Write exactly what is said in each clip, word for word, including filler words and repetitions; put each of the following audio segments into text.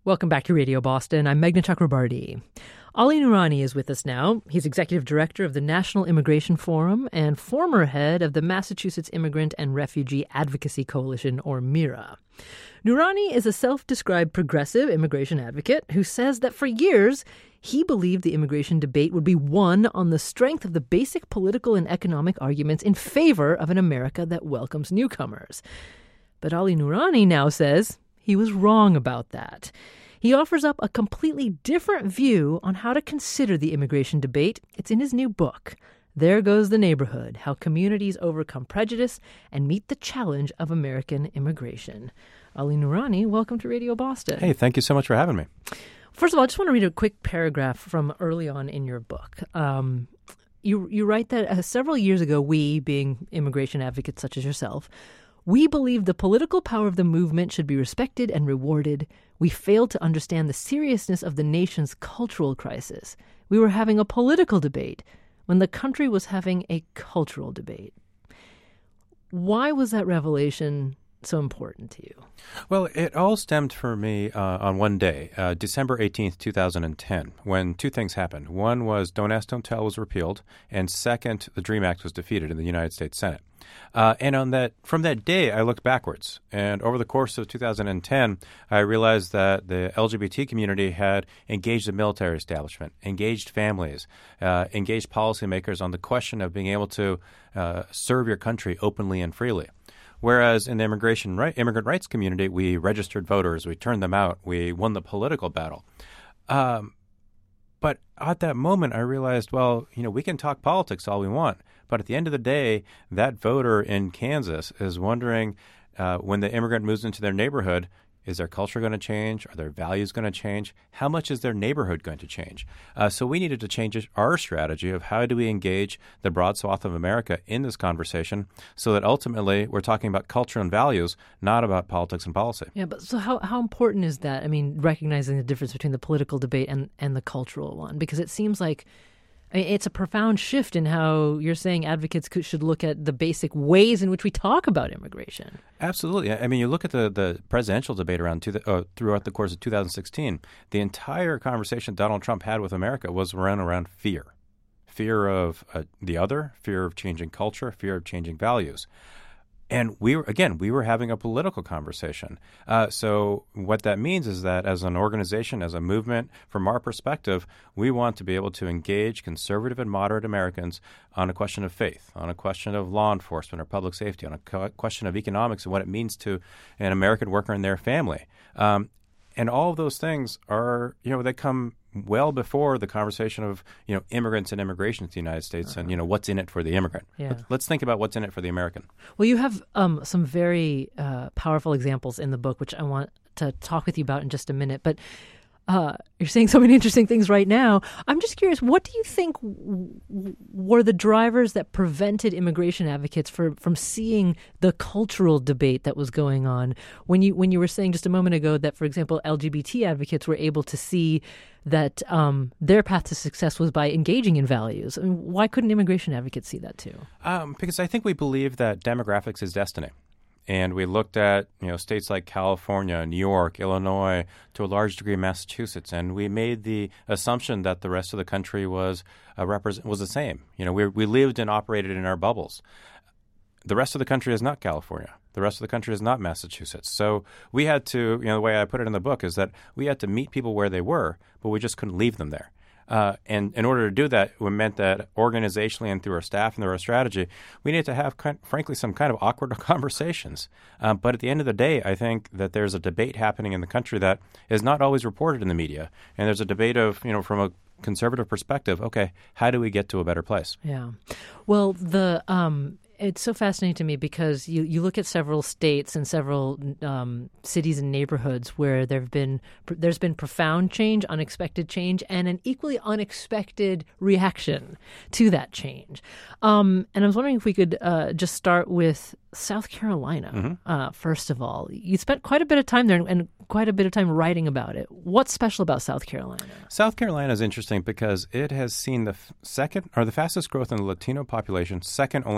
Welcome back to Radio Boston. I'm Meghna Chakrabarty. Ali Noorani is with us now. He's executive director of the National Immigration Forum and former head of the Massachusetts Immigrant and Refugee Advocacy Coalition, or MIRA. Noorani is a self-described progressive immigration advocate who says that for years he believed the immigration debate would be won on the strength of the basic political and economic arguments in favor of an America that welcomes newcomers. But Ali Noorani now says he was wrong about that. He offers up a completely different view on how to consider the immigration debate. It's in his new book, There Goes the Neighborhood, How Communities Overcome Prejudice and Meet the Challenge of American Immigration. Ali Noorani, welcome to Radio Boston. Hey, thank you so much for having me. First of all, I just want to read a quick paragraph from early on in your book. Um, you, you write that uh, several years ago, we, being immigration advocates such as yourself, we believe the political power of the movement should be respected and rewarded. We failed to understand the seriousness of the nation's cultural crisis. We were having a political debate when the country was having a cultural debate. Why was that revelation so important to you? Well, it all stemmed for me uh, on one day, uh, December eighteenth, two thousand ten, when two things happened. One was Don't Ask, Don't Tell was repealed, and second, the DREAM Act was defeated in the United States Senate. Uh, and on that, from that day, I looked backwards. And over the course of two thousand ten, I realized that the L G B T community had engaged the military establishment, engaged families, uh, engaged policymakers on the question of being able to uh, serve your country openly and freely. Whereas in the immigration right, immigrant rights community, we registered voters, we turned them out, we won the political battle. Um, but at that moment, I realized, well, you know, we can talk politics all we want, but at the end of the day, that voter in Kansas is wondering uh, when the immigrant moves into their neighborhood, is their culture going to change? Are their values going to change? How much is their neighborhood going to change? Uh, so we needed to change our strategy of how do we engage the broad swath of America in this conversation so that ultimately we're talking about culture and values, not about politics and policy. Yeah, but so how, how important is that? I mean, recognizing the difference between the political debate and, and the cultural one, because it seems like it's a profound shift in how you're saying advocates could, should look at the basic ways in which we talk about immigration. Absolutely. I mean, you look at the, the presidential debate around two, uh, throughout the course of two thousand sixteen, the entire conversation Donald Trump had with America was around, around fear. Fear of uh, the other, fear of changing culture, fear of changing values. And we were, again, we were having a political conversation. Uh, so what that means is that as an organization, as a movement, from our perspective, we want to be able to engage conservative and moderate Americans on a question of faith, on a question of law enforcement or public safety, on a co- question of economics and what it means to an American worker and their family. Um, and all of those things are, you know, they come well before the conversation of, you know, immigrants and immigration to the United States uh-huh. and, you know, what's in it for the immigrant. Yeah. Let's, let's think about what's in it for the American. Well, you have um, some very uh, powerful examples in the book, which I want to talk with you about in just a minute. But uh, you're saying so many interesting things right now. I'm just curious, what do you think w- w- were the drivers that prevented immigration advocates for, from seeing the cultural debate that was going on? When you when you were saying just a moment ago that, for example, L G B T advocates were able to see that um, their path to success was by engaging in values. I mean, why couldn't immigration advocates see that too? Um, because I think we believe that demographics is destiny. And we looked at, you know, states like California, New York, Illinois, to a large degree Massachusetts, and we made the assumption that the rest of the country was uh, represent was the same. You know, we we lived and operated in our bubbles. The rest of the country is not California. The rest of the country is not Massachusetts. So we had to, you know, the way I put it in the book is that we had to meet people where they were, but we just couldn't leave them there. Uh, and in order to do that, it meant that organizationally and through our staff and through our strategy, we need to have, kind, frankly, some kind of awkward conversations. Um, but at the end of the day, I think that there's a debate happening in the country that is not always reported in the media. And there's a debate of, you know, from a conservative perspective, okay, how do we get to a better place? Yeah. Well, the um, it's so fascinating to me because you, you look at several states and several um, cities and neighborhoods where there've been there's been profound change, unexpected change, and an equally unexpected reaction to that change. Um, and I was wondering if we could uh, just start with South Carolina, mm-hmm. uh, first of all. You spent quite a bit of time there and quite a bit of time writing about it. What's special about South Carolina? South Carolina is interesting because it has seen the f- second or the fastest growth in the Latino population, second only to North Carolina.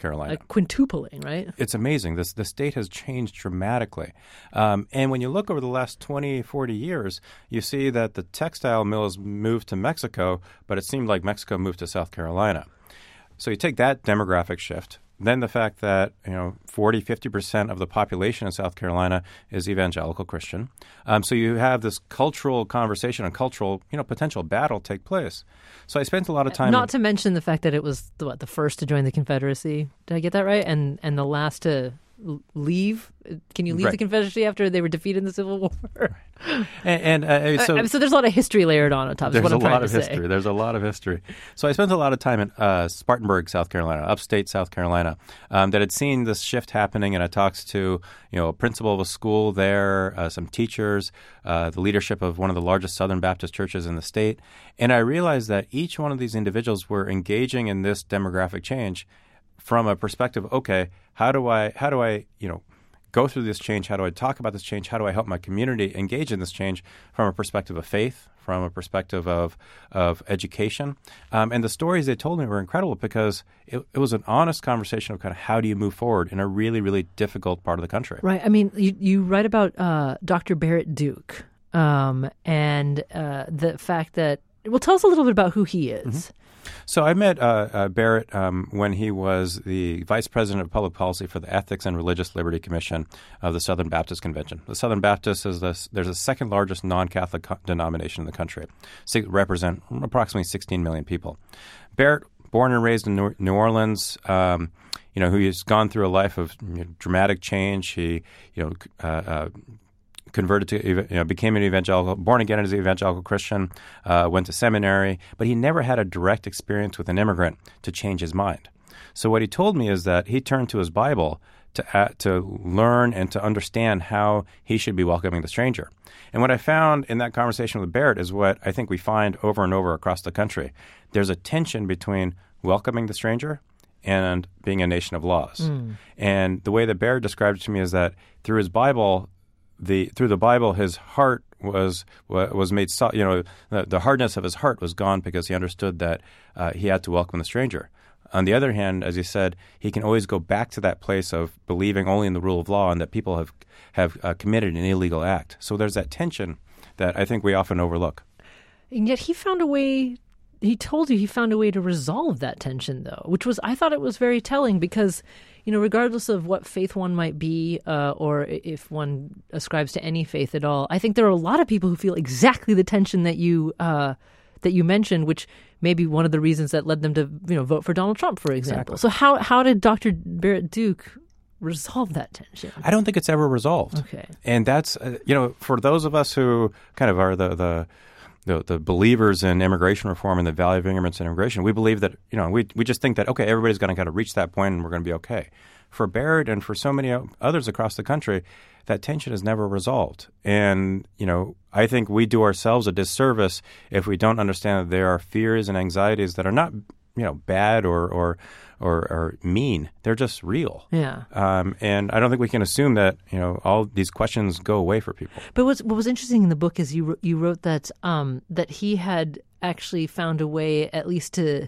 Carolina. Like quintupling, right? It's amazing. This, the state has changed dramatically. Um, and when you look over the last twenty, forty years, you see that the textile mills moved to Mexico, but it seemed like Mexico moved to South Carolina. So you take that demographic shift. Then the fact that, you know, forty, fifty percent of the population in South Carolina is evangelical Christian. Um, so you have this cultural conversation and cultural, you know, potential battle take place. So I spent a lot of time... Not in, to mention the fact that it was, the, what, the first to join the Confederacy. Did I get that right? And and the last to leave? Can you leave right. the Confederacy after they were defeated in the Civil War? and, and uh, so, uh, so there's a lot of history layered on top. There's what I'm a lot to of say. history. There's a lot of history. So I spent a lot of time in uh, Spartanburg, South Carolina, upstate South Carolina, um, that had seen this shift happening, and I talked to you know a principal of a school there, uh, some teachers, uh, the leadership of one of the largest Southern Baptist churches in the state, and I realized that each one of these individuals were engaging in this demographic change from a perspective. Okay, how do I how do I you know go through this change? How do I talk about this change? How do I help my community engage in this change from a perspective of faith, from a perspective of of education? Um, and the stories they told me were incredible because it, it was an honest conversation of kind of how do you move forward in a really, really difficult part of the country. Right. I mean, you, you write about uh, Doctor Barrett Duke um, and uh, the fact that, well, tell us a little bit about who he is. Mm-hmm. So I met uh, uh, Barrett um, when he was the Vice President of Public Policy for the Ethics and Religious Liberty Commission of the Southern Baptist Convention. The Southern Baptist is the, there's the second largest non-Catholic co- denomination in the country. They represent approximately sixteen million people. Barrett, born and raised in New, New Orleans, um, you know, who has gone through a life of you know, dramatic change. He, you know, uh, uh, converted to, you know, became an evangelical, born again as an evangelical Christian, uh, went to seminary, but he never had a direct experience with an immigrant to change his mind. So what he told me is that he turned to his Bible to uh, to learn and to understand how he should be welcoming the stranger. And what I found in that conversation with Barrett is what I think we find over and over across the country. There's a tension between welcoming the stranger and being a nation of laws. Mm. And the way that Barrett described it to me is that through his Bible, The through the Bible, his heart was was made. You know, the, the hardness of his heart was gone because he understood that uh, he had to welcome the stranger. On the other hand, as you said, he can always go back to that place of believing only in the rule of law and that people have have uh, committed an illegal act. So there's that tension that I think we often overlook. And yet he found a way. He told you he found a way to resolve that tension, though, which was I thought it was very telling because, you know, regardless of what faith one might be uh, or if one ascribes to any faith at all, I think there are a lot of people who feel exactly the tension that you uh, that you mentioned, which may be one of the reasons that led them to, you know, vote for Donald Trump, for example. Exactly. So how how did Doctor Barrett Duke resolve that tension? I don't think it's ever resolved. Okay, and that's uh, you know, for those of us who kind of are the the The, the believers in immigration reform and the value of immigrants and immigration, we believe that, you know, we we just think that, okay, everybody's going to kind of reach that point and we're going to be okay. For Barrett and for so many others across the country, that tension is never resolved. And, you know, I think we do ourselves a disservice if we don't understand that there are fears and anxieties that are not, you know, bad or or or, or mean. They're just real. Yeah. Um, and I don't think we can assume that, you know, all these questions go away for people. But what's, what was interesting in the book is you you wrote that um, that he had actually found a way at least to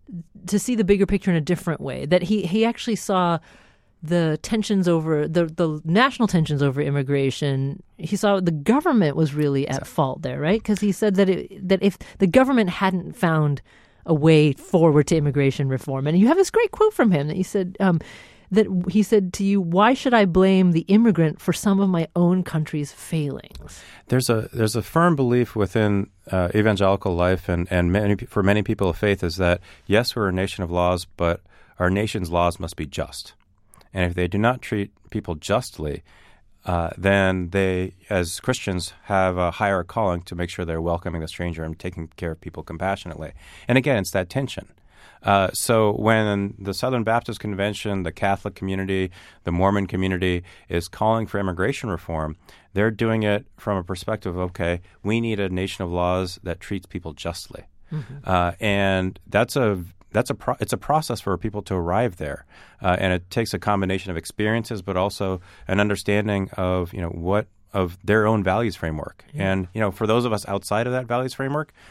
to see the bigger picture in a different way. That he, he actually saw the tensions over the the national tensions over immigration. He saw the government was really at exactly. fault there, right? Because he said that it, that if the government hadn't found a way forward to immigration reform, and you have this great quote from him that he said um, that he said to you, "Why should I blame the immigrant for some of my own country's failings?" There's a there's a firm belief within uh, evangelical life, and and many for many people of faith is that yes, we're a nation of laws, but our nation's laws must be just. And if they do not treat people justly, uh, then they, as Christians, have a higher calling to make sure they're welcoming the stranger and taking care of people compassionately. And again, it's that tension. Uh, so when the Southern Baptist Convention, the Catholic community, the Mormon community is calling for immigration reform, they're doing it from a perspective of, okay, we need a nation of laws that treats people justly. Mm-hmm. Uh, and that's a That's a pro- it's a process for people to arrive there, uh, and it takes a combination of experiences, but also an understanding of you know what of their own values framework. Yeah. And you know, for those of us outside of that values framework,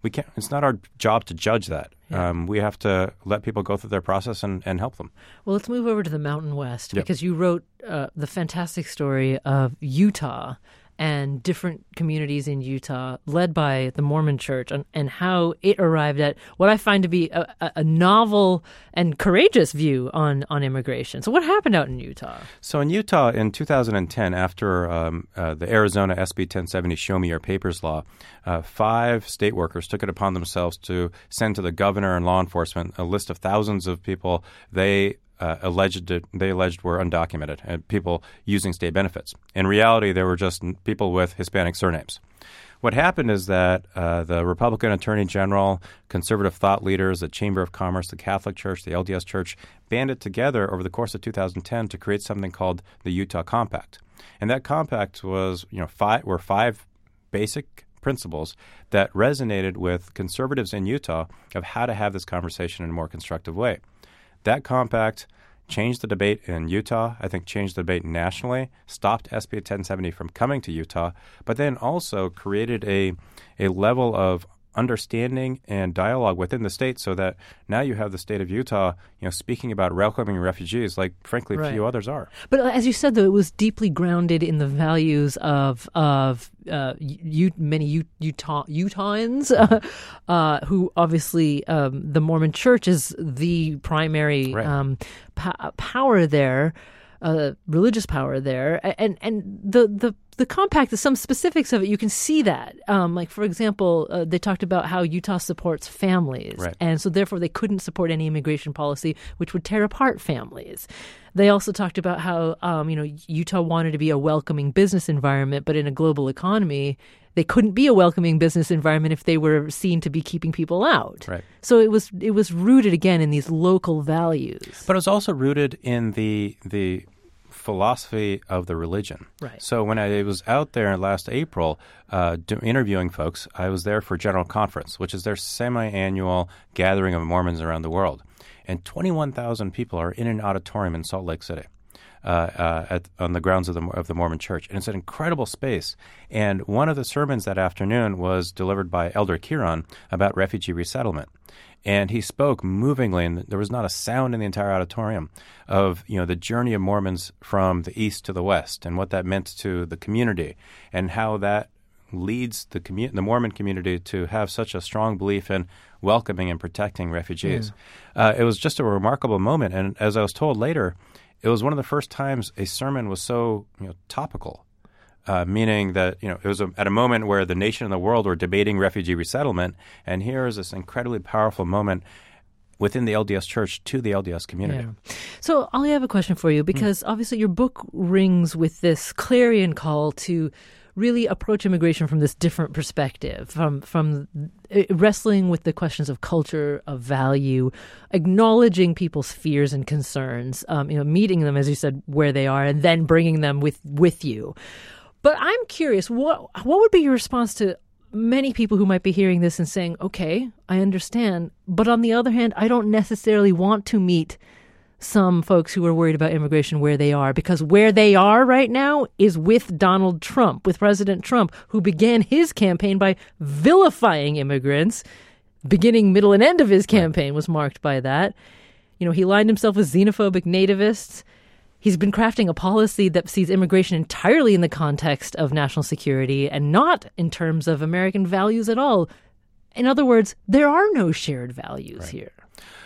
we can't. It's not our job to judge that. Yeah. Um, we have to let people go through their process and, and help them. Well, let's move over to the Mountain West Yep. because you wrote uh, the fantastic story of Utah and different communities in Utah led by the Mormon Church and, and how it arrived at what I find to be a, a, a novel and courageous view on, on immigration. So what happened out in Utah? So in Utah in two thousand ten, after um, uh, the Arizona S B ten seventy Show Me Your Papers law, uh, five state workers took it upon themselves to send to the governor and law enforcement a list of thousands of people they Uh, alleged they alleged were undocumented and people using state benefits. In reality, they were just people with Hispanic surnames. What happened is that uh, the Republican Attorney General, conservative thought leaders, the Chamber of Commerce, the Catholic Church, the L D S Church banded together over the course of two thousand ten to create something called the Utah Compact. And that compact was, you know, five were five basic principles that resonated with conservatives in Utah of how to have this conversation in a more constructive way. That compact changed the debate in Utah, I think changed the debate nationally, stopped S B ten seventy from coming to Utah, but then also created a a level of understanding and dialogue within the state so that now you have the state of Utah, you know, speaking about welcoming refugees like, frankly, Right. few others are. But as you said, though, it was deeply grounded in the values of of uh, U- many U- Utah Utahns, uh, uh, who obviously um, the Mormon Church is the primary Right. um, po- power there, uh, religious power there, and and the the. The compact, some specifics of it, you can see that. Um, like, for example, uh, they talked about how Utah supports families. Right. And so, therefore, they couldn't support any immigration policy which would tear apart families. They also talked about how, um, you know, Utah wanted to be a welcoming business environment, but in a global economy, they couldn't be a welcoming business environment if they were seen to be keeping people out. Right. So it was it was rooted, again, in these local values. But it was also rooted in the the philosophy of the religion. Right. So when I was out there last April uh, do, interviewing folks, I was there for General Conference, which is their semi-annual gathering of Mormons around the world. And twenty-one thousand people are in an auditorium in Salt Lake City. Uh, uh, at, on the grounds of the of the Mormon Church. And it's an incredible space. And one of the sermons that afternoon was delivered by Elder Kieran about refugee resettlement. And he spoke movingly, and there was not a sound in the entire auditorium, of, you know, the journey of Mormons from the east to the west and what that meant to the community and how that leads the commu- the Mormon community to have such a strong belief in welcoming and protecting refugees. Yeah. Uh, it was just a remarkable moment. And as I was told later, it was one of the first times a sermon was so, you know, topical. Uh, meaning that, you know, it was a, at a moment where the nation and the world were debating refugee resettlement, and here is this incredibly powerful moment within the L D S Church to the L D S community. Yeah. So, Ollie, I have a question for you, because mm. obviously your book rings with this clarion call to really approach immigration from this different perspective, from from wrestling with the questions of culture, of value, acknowledging people's fears and concerns, um, you know, meeting them, as you said, where they are, and then bringing them with, with you. But I'm curious, what what would be your response to many people who might be hearing this and saying, okay, I understand, but on the other hand, I don't necessarily want to meet some folks who are worried about immigration where they are, because where they are right now is with Donald Trump, with President Trump, who began his campaign by vilifying immigrants. Beginning, middle, and end of his campaign was marked by that. You know, he aligned himself with xenophobic nativists. He's been crafting a policy that sees immigration entirely in the context of national security and not in terms of American values at all. In other words, there are no shared values right. here.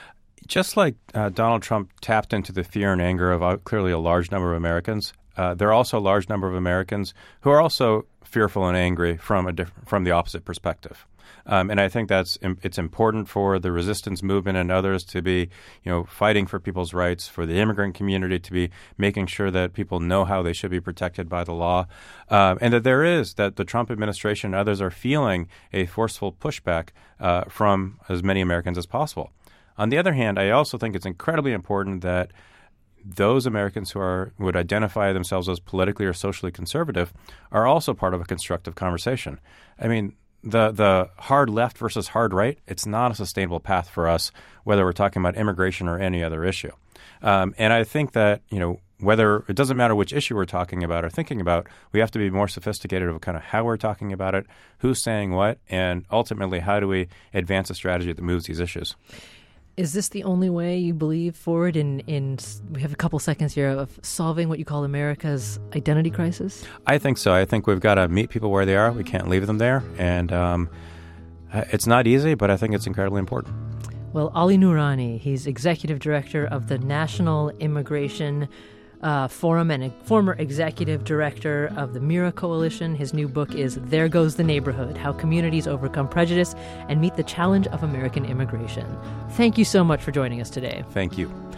Just like uh, Donald Trump tapped into the fear and anger of uh, clearly a large number of Americans, uh, there are also a large number of Americans who are also fearful and angry from a diff- from the opposite perspective. Um, and I think that's it's important for the resistance movement and others to be, you know, fighting for people's rights, for the immigrant community to be making sure that people know how they should be protected by the law, uh, and that there is, that the Trump administration and others are feeling a forceful pushback uh, from as many Americans as possible. On the other hand, I also think it's incredibly important that those Americans who are would identify themselves as politically or socially conservative are also part of a constructive conversation. I mean, the the hard left versus hard right, it's not a sustainable path for us, whether we're talking about immigration or any other issue. Um, and I think that, you know, whether it doesn't matter which issue we're talking about or thinking about, we have to be more sophisticated of kind of how we're talking about it, who's saying what, and ultimately how do we advance a strategy that moves these issues. Is this the only way you believe forward in, in, we have a couple seconds here, of solving what you call America's identity crisis? I think so. I think we've got to meet people where they are. We can't leave them there. And um, it's not easy, but I think it's incredibly important. Well, Ali Noorani, he's executive director of the National Immigration uh, Forum and a former executive director of the Mira Coalition. His new book is There Goes the Neighborhood: How Communities Overcome Prejudice and Meet the Challenge of American Immigration. Thank you so much for joining us today. Thank you.